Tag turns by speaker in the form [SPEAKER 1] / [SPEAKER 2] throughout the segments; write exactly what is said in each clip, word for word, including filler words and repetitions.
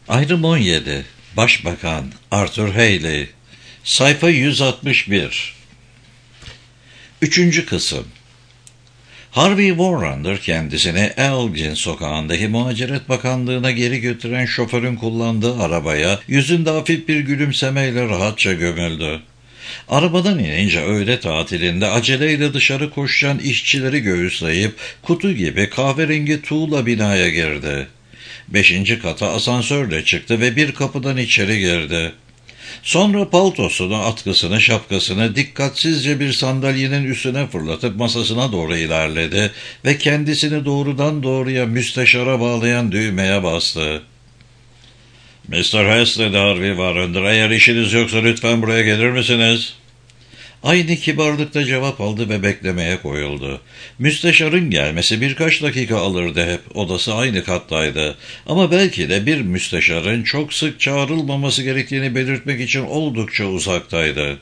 [SPEAKER 1] Ayrım on yedi. Başbakan Arthur Haley. Sayfa yüz altmış bir. Üçüncü kısım. Harvey Warrender kendisini Elgin sokağındaki Muhaciret Bakanlığı'na geri götüren şoförün kullandığı arabaya yüzünde hafif bir gülümsemeyle rahatça gömüldü. Arabadan inince öğle tatilinde aceleyle dışarı koşan işçileri göğüsleyip kutu gibi kahverengi tuğla binaya girdi. Beşinci kata asansörle çıktı ve bir kapıdan içeri girdi. Sonra paltosunu, atkısını, şapkasını dikkatsizce bir sandalyenin üstüne fırlatıp masasına doğru ilerledi ve kendisini doğrudan doğruya müsteşara bağlayan düğmeye bastı. mister Hess dedi Harvey Warrender, eğer işiniz yoksa lütfen buraya gelir misiniz? Aynı kibarlıkta cevap aldı ve beklemeye koyuldu. Müsteşarın gelmesi birkaç dakika alırdı hep. Odası aynı kattaydı. Ama belki de bir müsteşarın çok sık çağrılmaması gerektiğini belirtmek için oldukça uzaktaydı.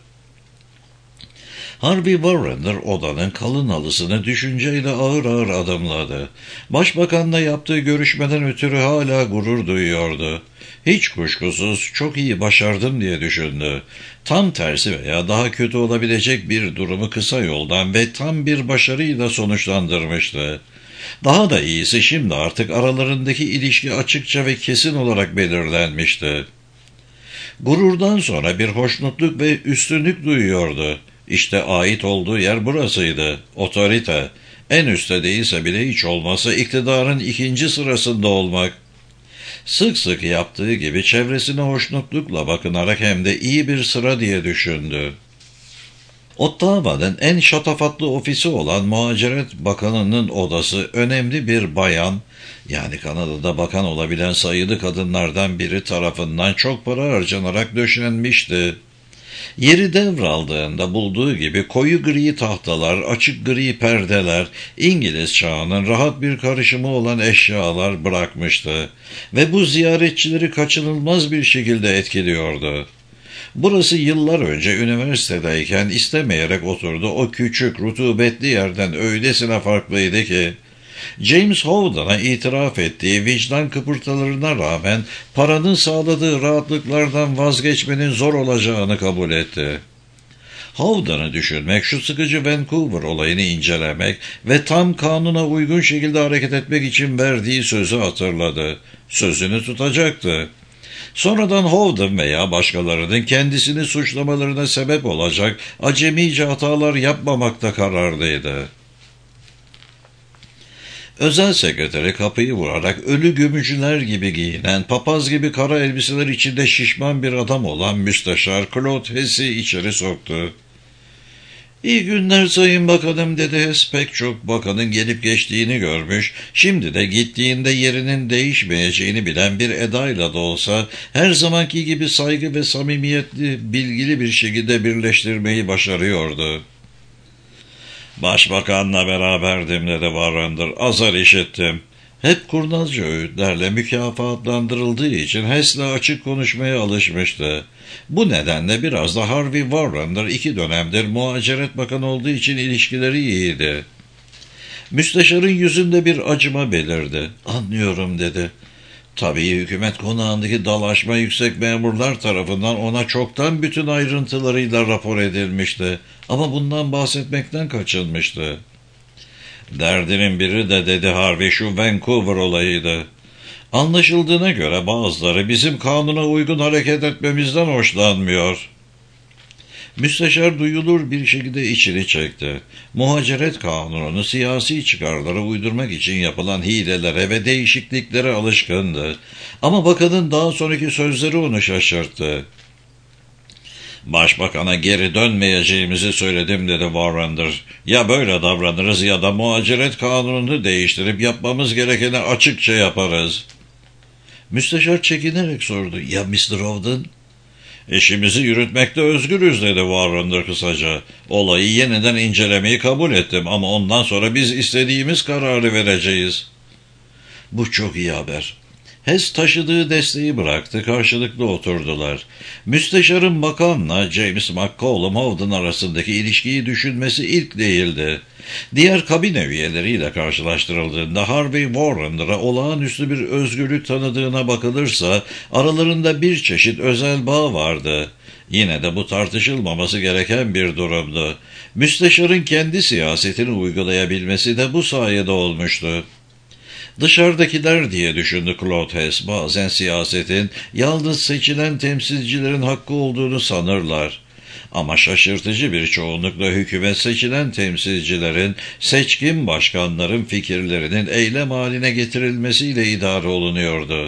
[SPEAKER 1] Harvey Warrender odanın kalın halısını düşünceyle ağır ağır adımladı. Başbakanla yaptığı görüşmeden ötürü hala gurur duyuyordu. Hiç kuşkusuz çok iyi başardım diye düşündü. Tam tersi veya daha kötü olabilecek bir durumu kısa yoldan ve tam bir başarıyla sonuçlandırmıştı. Daha da iyisi şimdi artık aralarındaki ilişki açıkça ve kesin olarak belirlenmişti. Gururdan sonra bir hoşnutluk ve üstünlük duyuyordu. İşte ait olduğu yer burasıydı. Otorite. En üstte değilse bile hiç olmazsa iktidarın ikinci sırasında olmak. Sık sık yaptığı gibi çevresine hoşnutlukla bakınarak hem de iyi bir sıra diye düşündü. Ottawa'nın en şatafatlı ofisi olan Muhaciret Bakanı'nın odası önemli bir bayan, yani Kanada'da bakan olabilen sayılı kadınlardan biri tarafından çok para harcanarak döşenmişti. Yeri devraldığında bulduğu gibi koyu gri tahtalar, açık gri perdeler, İngiliz çağının rahat bir karışımı olan eşyalar bırakmıştı ve bu ziyaretçileri kaçınılmaz bir şekilde etkiliyordu. Burası yıllar önce üniversitedeyken istemeyerek oturdu o küçük, rutubetli yerden öylesine farklıydı ki, James Howden'a itiraf ettiği vicdan kıpırtılarına rağmen paranın sağladığı rahatlıklardan vazgeçmenin zor olacağını kabul etti. Howden'ı düşünmek, şu sıkıcı Vancouver olayını incelemek ve tam kanuna uygun şekilde hareket etmek için verdiği sözü hatırladı. Sözünü tutacaktı. Sonradan Howden veya başkalarının kendisini suçlamalarına sebep olacak acemice hatalar yapmamakta kararlıydı. Özel sekreteri kapıyı vurarak ölü gömücüler gibi giyinen, papaz gibi kara elbiseler içinde şişman bir adam olan müsteşar Claude Hess'i içeri soktu. "İyi günler Sayın Bakanım," dedi Hess. Pek çok bakanın gelip geçtiğini görmüş, şimdi de gittiğinde yerinin değişmeyeceğini bilen bir edayla da olsa her zamanki gibi saygı ve samimiyetli, bilgili bir şekilde birleştirmeyi başarıyordu. "Başbakanla beraberdim," dedi Warrender. "Azar işittim." Hep kurnazca öğütlerle mükafatlandırıldığı için Hess'le açık konuşmaya alışmıştı. Bu nedenle biraz da Harvey Warrender iki dönemdir Muhaciret Bakanı olduğu için ilişkileri iyiydi. Müsteşarın yüzünde bir acıma belirdi. "Anlıyorum," dedi. Tabii hükümet konağındaki dalaşma yüksek memurlar tarafından ona çoktan bütün ayrıntılarıyla rapor edilmişti. Ama bundan bahsetmekten kaçınmıştı. "Derdinin biri de," dedi Harvey, "şu Vancouver olayıydı. Anlaşıldığına göre bazıları bizim kanuna uygun hareket etmemizden hoşlanmıyor." Müsteşar duyulur bir şekilde içini çekti. Muhaciret kanununu siyasi çıkarlara uydurmak için yapılan hilelere ve değişikliklere alışkındı. Ama bakanın daha sonraki sözleri onu şaşırttı. "Başbakana geri dönmeyeceğimizi söyledim," dedi Warrender. "Ya böyle davranırız ya da muhaciret kanununu değiştirip yapmamız gerekeni açıkça yaparız." Müsteşar çekinerek sordu. "Ya mister Howden?" "İşimizi yürütmekte özgürüz," dedi Warrender kısaca. "Olayı yeniden incelemeyi kabul ettim ama ondan sonra biz istediğimiz kararı vereceğiz." "Bu çok iyi haber." Hess taşıdığı desteği bıraktı, karşılıklı oturdular. Müsteşarın bakanla James McCallum Howden arasındaki ilişkiyi düşünmesi ilk değildi. Diğer kabine üyeleriyle karşılaştırıldığında Harvey Warrender'a olağanüstü bir özgürlük tanıdığına bakılırsa aralarında bir çeşit özel bağ vardı. Yine de bu tartışılmaması gereken bir durumdu. Müsteşarın kendi siyasetini uygulayabilmesi de bu sayede olmuştu. Dışarıdakiler diye düşündü Claude Hess, bazen siyasetin yalnız seçilen temsilcilerin hakkı olduğunu sanırlar. Ama şaşırtıcı bir çoğunlukla hükümet seçilen temsilcilerin, seçkin başkanların fikirlerinin eylem haline getirilmesiyle idare olunuyordu.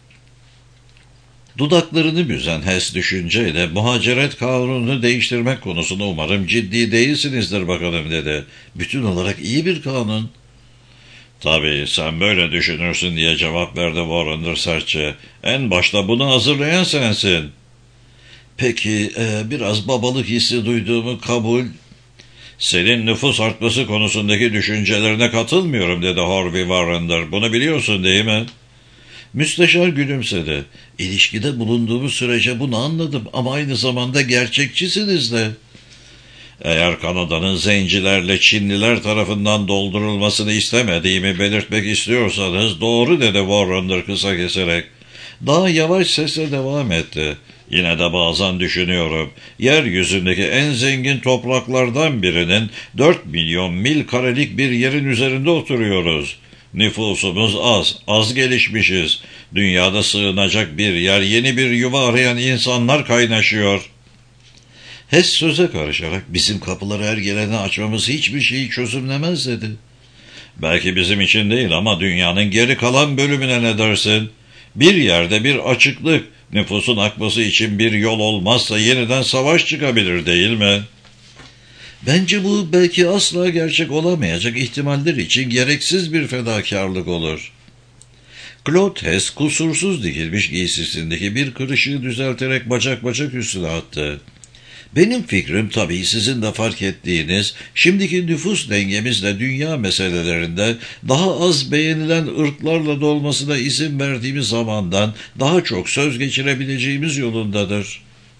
[SPEAKER 1] Dudaklarını büzen Hess düşünceyle muhaciret kanununu değiştirmek konusunda umarım ciddi değilsinizdir bakalım dedi. Bütün olarak iyi bir kanun. Tabii sen böyle düşünürsün diye cevap verdi Warrender sertçe. En başta bunu hazırlayan sensin. Peki e, biraz babalık hissi duyduğumu kabul... Senin nüfus artması konusundaki düşüncelerine katılmıyorum dedi Harvey Warrender. Bunu biliyorsun değil mi? Müsteşar gülümsedi. İlişkide bulunduğumuz sürece bunu anladım ama aynı zamanda gerçekçisiniz de. Eğer Kanada'nın zencilerle Çinliler tarafından doldurulmasını istemediğimi belirtmek istiyorsanız doğru dedi Warrender kısa keserek. Daha yavaş sesle devam etti. Yine de bazen düşünüyorum. Yeryüzündeki en zengin topraklardan birinin dört milyon mil karelik bir yerin üzerinde oturuyoruz. Nüfusumuz az, az gelişmişiz. Dünyada sığınacak bir yer, yeni bir yuva arayan insanlar kaynaşıyor. Hess söze karışarak bizim kapıları her gelene açmamız hiçbir şeyi çözümlemez dedi. Belki bizim için değil ama dünyanın geri kalan bölümüne ne dersin? Bir yerde bir açıklık, nüfusun akması için bir yol olmazsa yeniden savaş çıkabilir değil mi? Bence bu belki asla gerçek olamayacak ihtimaller için gereksiz bir fedakarlık olur. Claude Hess kusursuz dikilmiş giysisindeki bir kırışığı düzelterek bacak bacak üstüne attı. Benim fikrim tabii sizin de fark ettiğiniz, şimdiki nüfus dengemizle dünya meselelerinde daha az beğenilen ırklarla dolmasına izin verdiğimiz zamandan daha çok söz geçirebileceğimiz yolundadır.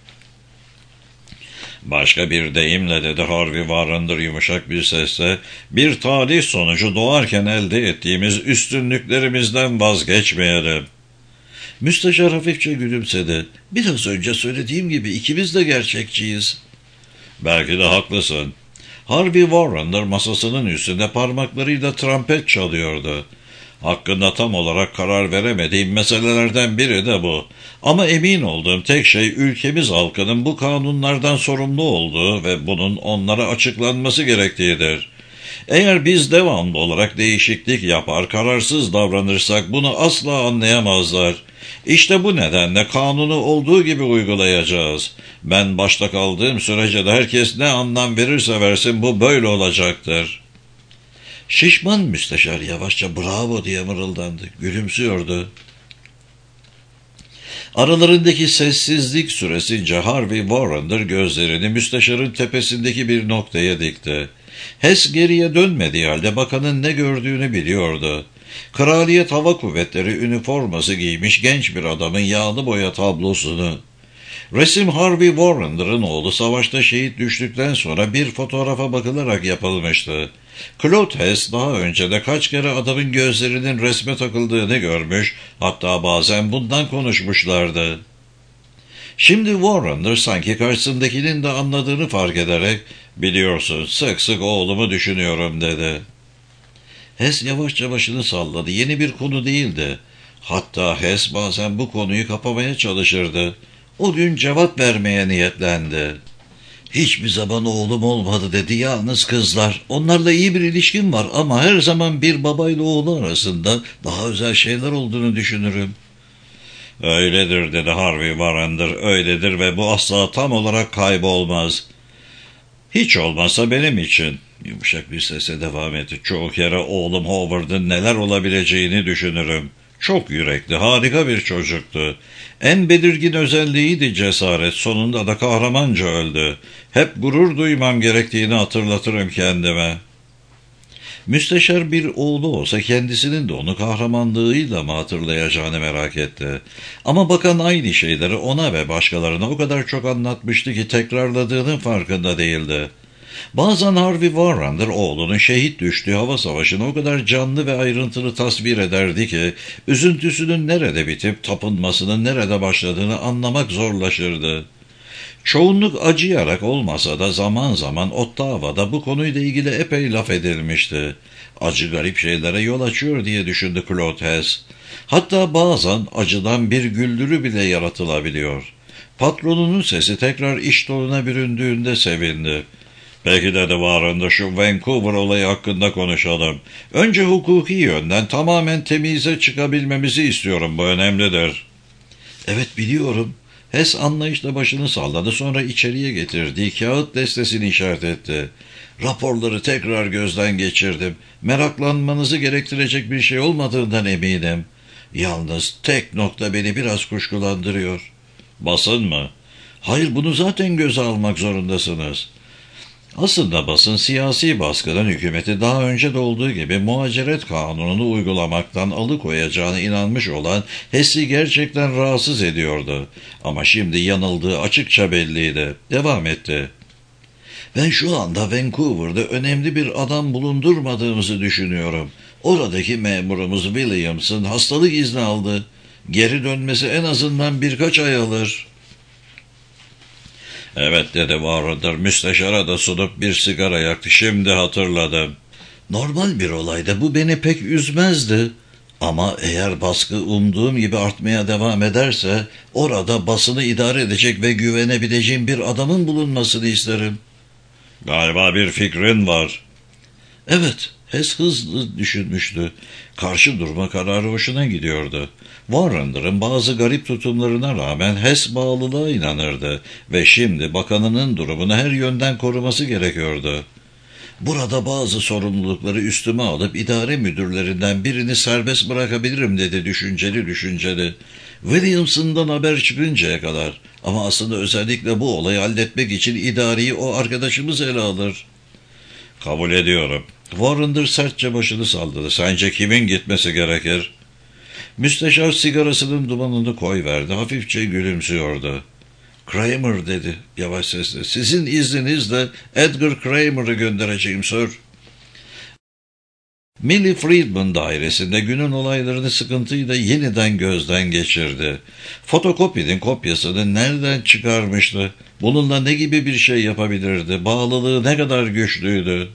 [SPEAKER 1] Başka bir deyimle dedi Harvey Warrender yumuşak bir sesle, bir tarih sonucu doğarken elde ettiğimiz üstünlüklerimizden vazgeçmeyelim. Müsteşar hafifçe gülümsedi. Biraz önce söylediğim gibi ikimiz de gerçekçiyiz. Belki de haklısın. Harvey Warrender masasının üstünde parmaklarıyla trompet çalıyordu. Hakkında tam olarak karar veremediğim meselelerden biri de bu. Ama emin olduğum tek şey ülkemiz halkının bu kanunlardan sorumlu olduğu ve bunun onlara açıklanması gerektiğidir. Eğer biz devamlı olarak değişiklik yapar, kararsız davranırsak bunu asla anlayamazlar. İşte bu nedenle kanunu olduğu gibi uygulayacağız. Ben başta kaldığım sürece de herkes ne anlam verirse versin bu böyle olacaktır. Şişman müsteşar yavaşça bravo diye mırıldandı. Gülümsüyordu. Aralarındaki sessizlik süresince Harvey Warrender gözlerini müsteşarın tepesindeki bir noktaya dikti. Hess geriye dönmediği halde bakanın ne gördüğünü biliyordu. Kraliyet Hava Kuvvetleri üniforması giymiş genç bir adamın yağlı boya tablosunu. Resim Harvey Warrender'ın oğlu savaşta şehit düştükten sonra bir fotoğrafa bakılarak yapılmıştı. Claude Hess daha önce de kaç kere adamın gözlerinin resme takıldığını görmüş, hatta bazen bundan konuşmuşlardı. Şimdi Warrender sanki karşısındakinin de anladığını fark ederek, biliyorsun sık sık oğlumu düşünüyorum dedi. Hess yavaşça başını salladı. Yeni bir konu değildi. Hatta Hess bazen bu konuyu kapamaya çalışırdı. O gün cevap vermeye niyetlendi. Hiçbir zaman oğlum olmadı dedi, yalnız kızlar. Onlarla iyi bir ilişkim var ama her zaman bir babayla oğlu arasında daha özel şeyler olduğunu düşünürüm. Öyledir dedi Harvey Warrender, öyledir ve bu asla tam olarak kaybolmaz. Hiç olmazsa benim için. Yumuşak bir sesle devam etti. Çoğu kere oğlum Howard'ın neler olabileceğini düşünürüm. Çok yürekli, harika bir çocuktu. En belirgin özelliğiydi cesaret, sonunda da kahramanca öldü. Hep gurur duymam gerektiğini hatırlatırım kendime. Müsteşar bir oğlu olsa kendisinin de onu kahramanlığıyla mı hatırlayacağını merak etti. Ama bakan aynı şeyleri ona ve başkalarına o kadar çok anlatmıştı ki tekrarladığının farkında değildi. Bazen Harvey Warrender oğlunun şehit düştüğü hava savaşını o kadar canlı ve ayrıntılı tasvir ederdi ki üzüntüsünün nerede bitip tapınmasının nerede başladığını anlamak zorlaşırdı. Çoğunluk acıyarak olmasa da zaman zaman Ottawa'da bu konuyla ilgili epey laf edilmişti. Acı garip şeylere yol açıyor diye düşündü Claude Hess. Hatta bazen acıdan bir güldürü bile yaratılabiliyor. Patronunun sesi tekrar iş doluna büründüğünde sevindi. Peki dedi Warren'da, şu Vancouver olayı hakkında konuşalım. Önce hukuki yönden tamamen temize çıkabilmemizi istiyorum, bu önemlidir. Evet, biliyorum. Hess anlayışla başını salladı, sonra içeriye getirdiği kağıt destesini işaret etti. Raporları tekrar gözden geçirdim. Meraklanmanızı gerektirecek bir şey olmadığından eminim. Yalnız tek nokta beni biraz kuşkulandırıyor. Basın mı? Hayır, bunu zaten göze almak zorundasınız. Aslında basın siyasi baskıdan hükümeti daha önce de olduğu gibi muhaciret kanununu uygulamaktan alıkoyacağına inanmış olan Hess'i gerçekten rahatsız ediyordu. Ama şimdi yanıldığı açıkça belliydi. Devam etti. Ben şu anda Vancouver'da önemli bir adam bulundurmadığımızı düşünüyorum. Oradaki memurumuz Williams'ın hastalık izni aldı. Geri dönmesi en azından birkaç ay alır. Evet dedi Warrender, müsteşara da sunup bir sigara yaktı. Şimdi hatırladım. Normal bir olayda bu beni pek üzmezdi. Ama eğer baskı umduğum gibi artmaya devam ederse orada basını idare edecek ve güvenebileceğim bir adamın bulunmasını isterim. Galiba bir fikrin var. Evet, Hess hızlı düşünmüştü. Karşı durma kararı hoşuna gidiyordu. Warrender'ın bazı garip tutumlarına rağmen Hess bağlılığa inanırdı ve şimdi bakanının durumunu her yönden koruması gerekiyordu. Burada bazı sorumlulukları üstüme alıp idare müdürlerinden birini serbest bırakabilirim dedi düşünceli düşünceli. Williamson'dan haber çıkıncaya kadar, ama aslında özellikle bu olayı halletmek için idareyi o arkadaşımız ele alır. Kabul ediyorum. Warrender sertçe başını salladı. Sence kimin gitmesi gerekir? Müsteşar sigarasının dumanını koyverdi. Hafifçe gülümsüyordu. Kramer dedi yavaş sesle. Sizin izninizle Edgar Kramer'ı göndereceğim sir. Millie Friedman dairesinde günün olaylarını sıkıntıyla yeniden gözden geçirdi. Fotokopinin kopyasını nereden çıkarmıştı? Bununla ne gibi bir şey yapabilirdi? Bağlılığı ne kadar güçlüydü?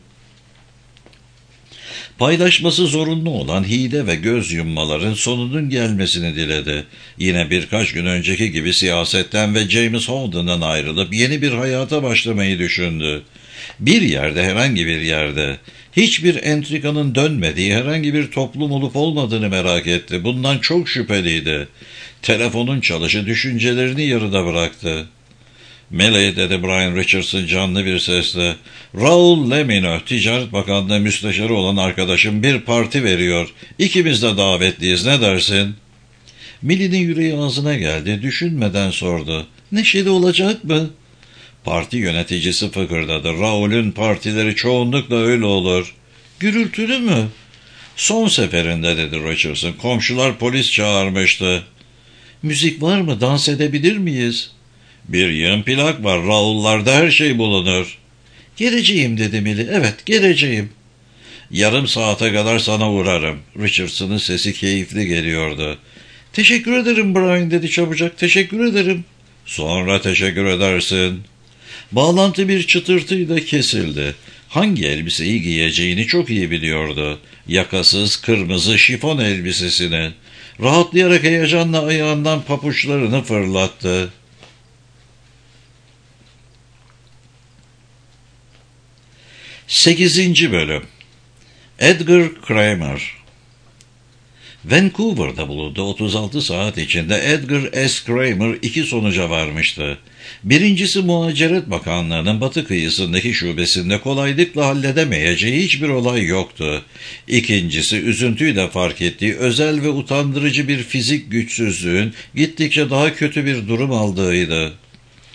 [SPEAKER 1] Paylaşması zorunlu olan hile ve göz yummaların sonunun gelmesini diledi. Yine birkaç gün önceki gibi siyasetten ve James Holden'dan ayrılıp yeni bir hayata başlamayı düşündü. Bir yerde, herhangi bir yerde, hiçbir entrikanın dönmediği herhangi bir toplum olup olmadığını merak etti. Bundan çok şüpheliydi. Telefonun çalışı düşüncelerini yarıda bıraktı. Meley dedi Brian Richardson canlı bir sesle. Raul Lemino, Ticaret Bakanlığı müsteşarı olan arkadaşım bir parti veriyor. İkimiz de davetliyiz, ne dersin? Millie'nin yüreği ağzına geldi, düşünmeden sordu. Neşeli olacak mı? Parti yöneticisi fıkırdadı. Raul'ün partileri çoğunlukla öyle olur. Gürültülü mü? Son seferinde dedi Richardson. Komşular polis çağırmıştı. Müzik var mı? Dans edebilir miyiz? Bir yığın plak var. Raul'larda her şey bulunur. Geleceğim dedi Millie. Evet, geleceğim. Yarım saate kadar sana uğrarım. Richardson'ın sesi keyifli geliyordu. Teşekkür ederim Brian dedi çabucak. Teşekkür ederim. Sonra teşekkür edersin. Bağlantı bir çıtırtıyla kesildi. Hangi elbiseyi giyeceğini çok iyi biliyordu. Yakasız kırmızı şifon elbisesini. Rahatlayarak heyecanla ayağından papuçlarını fırlattı. Sekizinci Bölüm. Edgar Kramer. Vancouver'da bulunduğu otuz altı saat içinde Edgar S. Kramer iki sonuca varmıştı. Birincisi, Muhaciret Bakanlığı'nın batı kıyısındaki şubesinde kolaylıkla halledemeyeceği hiçbir olay yoktu. İkincisi, üzüntüyle fark ettiği özel ve utandırıcı bir fizik güçsüzlüğün gittikçe daha kötü bir durum aldığıydı.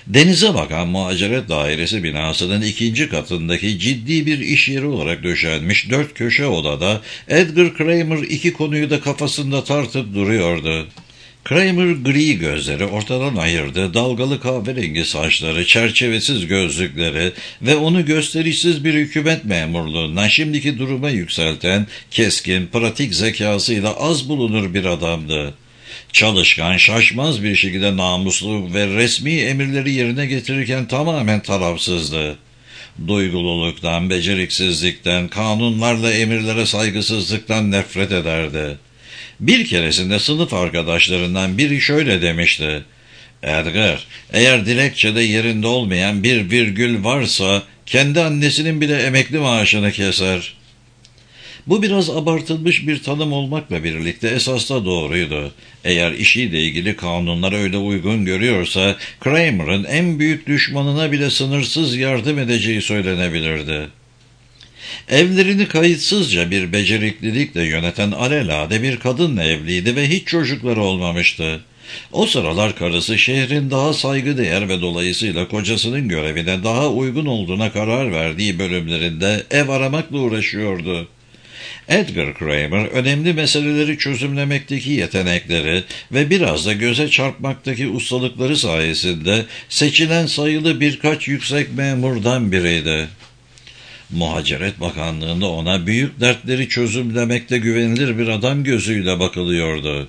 [SPEAKER 1] Denize bakan muhaciret dairesi binasının ikinci katındaki ciddi bir iş yeri olarak döşenmiş dört köşe odada Edgar Kramer iki konuyu da kafasında tartıp duruyordu. Kramer gri gözleri ortadan ayırdı, dalgalı kahverengi saçları, çerçevesiz gözlükleri ve onu gösterişsiz bir hükümet memurluğundan şimdiki duruma yükselten keskin, pratik zekasıyla az bulunur bir adamdı. Çalışkan, şaşmaz bir şekilde namuslu ve resmi emirleri yerine getirirken tamamen tarafsızdı. Duygululuktan, beceriksizlikten, kanunlarla emirlere saygısızlıktan nefret ederdi. Bir keresinde sınıf arkadaşlarından biri şöyle demişti: "Edgar, eğer dilekçede yerinde olmayan bir virgül varsa kendi annesinin bile emekli maaşını keser." Bu biraz abartılmış bir tanım olmakla birlikte esas da doğruydu. Eğer işiyle ilgili kanunlar öyle uygun görüyorsa Kramer'ın en büyük düşmanına bile sınırsız yardım edeceği söylenebilirdi. Evlerini kayıtsızca bir beceriklilikle yöneten alelade bir kadınla evliydi ve hiç çocukları olmamıştı. O sıralar karısı şehrin daha saygıdeğer ve dolayısıyla kocasının görevine daha uygun olduğuna karar verdiği bölümlerinde ev aramakla uğraşıyordu. Edgar Kramer önemli meseleleri çözümlemekteki yetenekleri ve biraz da göze çarpmaktaki ustalıkları sayesinde seçilen sayılı birkaç yüksek memurdan biriydi. Muhaciret Bakanlığı'nda ona büyük dertleri çözümlemekte güvenilir bir adam gözüyle bakılıyordu.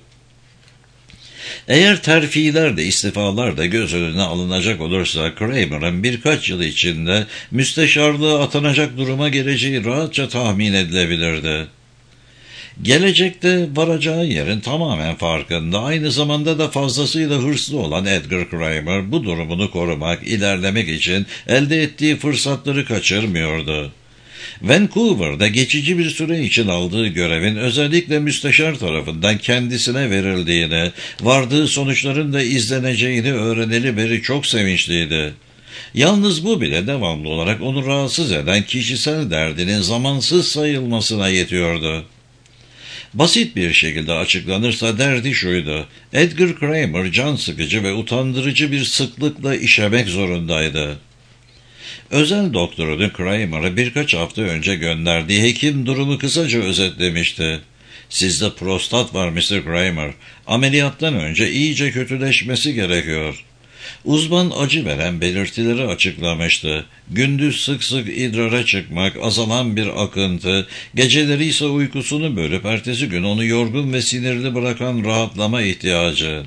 [SPEAKER 1] Eğer terfiler de istifalar da göz önüne alınacak olursa Kramer'ın birkaç yıl içinde müsteşarlığa atanacak duruma geleceği rahatça tahmin edilebilirdi. Gelecekte varacağı yerin tamamen farkında, aynı zamanda da fazlasıyla hırslı olan Edgar Kramer bu durumunu korumak, ilerlemek için elde ettiği fırsatları kaçırmıyordu. Vancouver'da geçici bir süre için aldığı görevin özellikle müsteşar tarafından kendisine verildiğini, vardığı sonuçların da izleneceğini öğreneli beri çok sevinçliydi. Yalnız bu bile devamlı olarak onu rahatsız eden kişisel derdinin zamansız sayılmasına yetiyordu. Basit bir şekilde açıklanırsa derdi şuydu: Edgar Kramer can sıkıcı ve utandırıcı bir sıklıkla işemek zorundaydı. Özel doktorunun Kramer'ı birkaç hafta önce gönderdiği hekim durumu kısaca özetlemişti. "Sizde prostat var mister Kramer. Ameliyattan önce iyice kötüleşmesi gerekiyor." Uzman acı veren belirtileri açıklamıştı. Gündüz sık sık idrara çıkmak, azalan bir akıntı, geceleri ise uykusunu bölüp ertesi gün onu yorgun ve sinirli bırakan rahatlama ihtiyacı.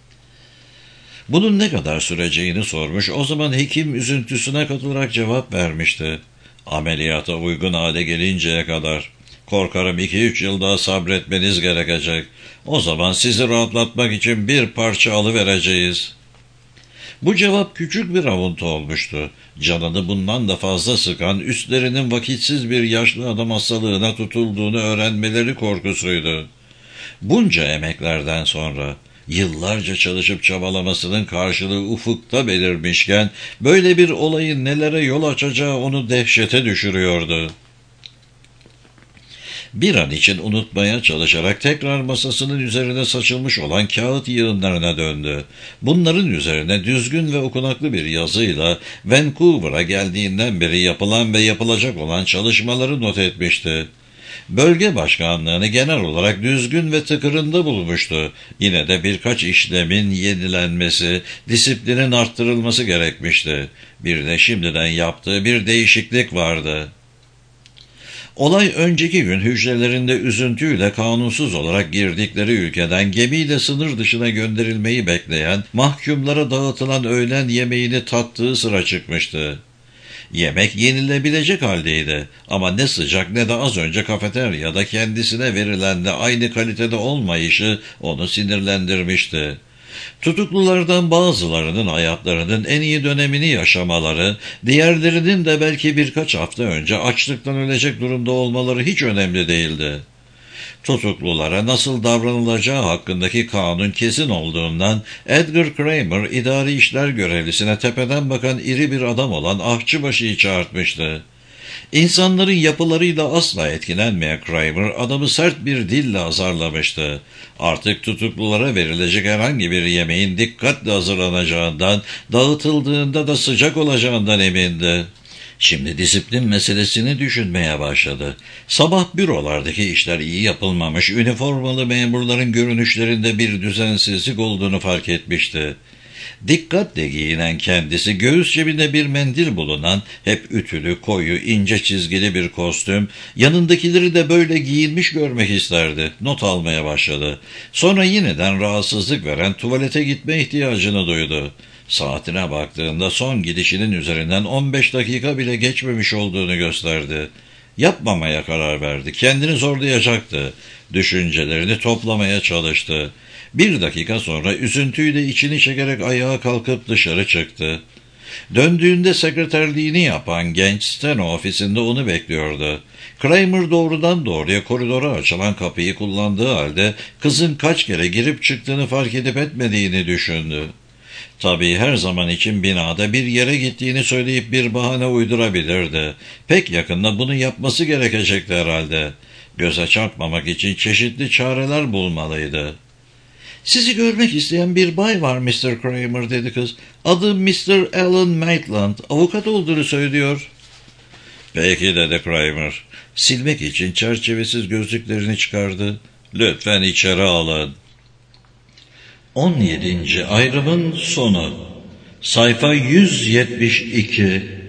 [SPEAKER 1] Bunun ne kadar süreceğini sormuş, o zaman hekim üzüntüsüne katılarak cevap vermişti: "Ameliyata uygun hale gelinceye kadar. Korkarım iki üç yıl daha sabretmeniz gerekecek. O zaman sizi rahatlatmak için bir parça alıvereceğiz." Bu cevap küçük bir avuntu olmuştu. Canını bundan da fazla sıkan, üstlerinin vakitsiz bir yaşlı adam hastalığına tutulduğunu öğrenmeleri korkusuydu. Bunca emeklerden sonra, yıllarca çalışıp çabalamasının karşılığı ufukta belirmişken, böyle bir olayın nelere yol açacağı onu dehşete düşürüyordu. Bir an için unutmaya çalışarak tekrar masasının üzerine saçılmış olan kağıt yığınlarına döndü. Bunların üzerine düzgün ve okunaklı bir yazıyla Vancouver'a geldiğinden beri yapılan ve yapılacak olan çalışmaları not etmişti. Bölge başkanlığını genel olarak düzgün ve tıkırında bulmuştu. Yine de birkaç işlemin yenilenmesi, disiplinin arttırılması gerekmişti. Bir de şimdiden yaptığı bir değişiklik vardı. Olay önceki gün hücrelerinde üzüntüyle kanunsuz olarak girdikleri ülkeden gemiyle sınır dışına gönderilmeyi bekleyen mahkumlara dağıtılan öğlen yemeğini tattığı sıra çıkmıştı. Yemek yenilebilecek haldeydi ama ne sıcak ne de az önce kafeteryada kendisine verilen de aynı kalitede olmayışı onu sinirlendirmişti. Tutuklulardan bazılarının hayatlarının en iyi dönemini yaşamaları, diğerlerinin de belki birkaç hafta önce açlıktan ölecek durumda olmaları hiç önemli değildi. Tutuklulara nasıl davranılacağı hakkındaki kanun kesin olduğundan Edgar Kramer idari işler görevlisine tepeden bakan iri bir adam olan ahçıbaşıyı çağırtmıştı. İnsanların yapılarıyla asla etkilenmeyen Kramer adamı sert bir dille azarlamıştı. Artık tutuklulara verilecek herhangi bir yemeğin dikkatle hazırlanacağından, dağıtıldığında da sıcak olacağından emindi. Şimdi disiplin meselesini düşünmeye başladı. Sabah bürolardaki işler iyi yapılmamış, üniformalı memurların görünüşlerinde bir düzensizlik olduğunu fark etmişti. Dikkatle giyinen kendisi, göğüs cebinde bir mendil bulunan, hep ütülü, koyu, ince çizgili bir kostüm, yanındakileri de böyle giyinmiş görmek isterdi. Not almaya başladı. Sonra yeniden rahatsızlık veren tuvalete gitme ihtiyacını duydu. Saatine baktığında son gidişinin üzerinden on beş dakika bile geçmemiş olduğunu gösterdi. Yapmamaya karar verdi. Kendini zorlayacaktı. Düşüncelerini toplamaya çalıştı. Bir dakika sonra üzüntüyle içini çekerek ayağa kalkıp dışarı çıktı. Döndüğünde sekreterliğini yapan genç steno ofisinde onu bekliyordu. Kramer doğrudan doğruya koridora açılan kapıyı kullandığı halde kızın kaç kere girip çıktığını fark edip etmediğini düşündü. Tabii her zaman için binada bir yere gittiğini söyleyip bir bahane uydurabilirdi. Pek yakında bunu yapması gerekecekti herhalde. Göze çarpmamak için çeşitli çareler bulmalıydı. "Sizi görmek isteyen bir bay var mister Kramer," dedi kız. "Adı mister Alan Maitland. Avukat olduğunu söylüyor." "Peki," dedi Kramer. Silmek için çerçevesiz gözlüklerini çıkardı. "Lütfen içeri alın." on yedinci ayrımın sonu. Sayfa yüz yetmiş iki.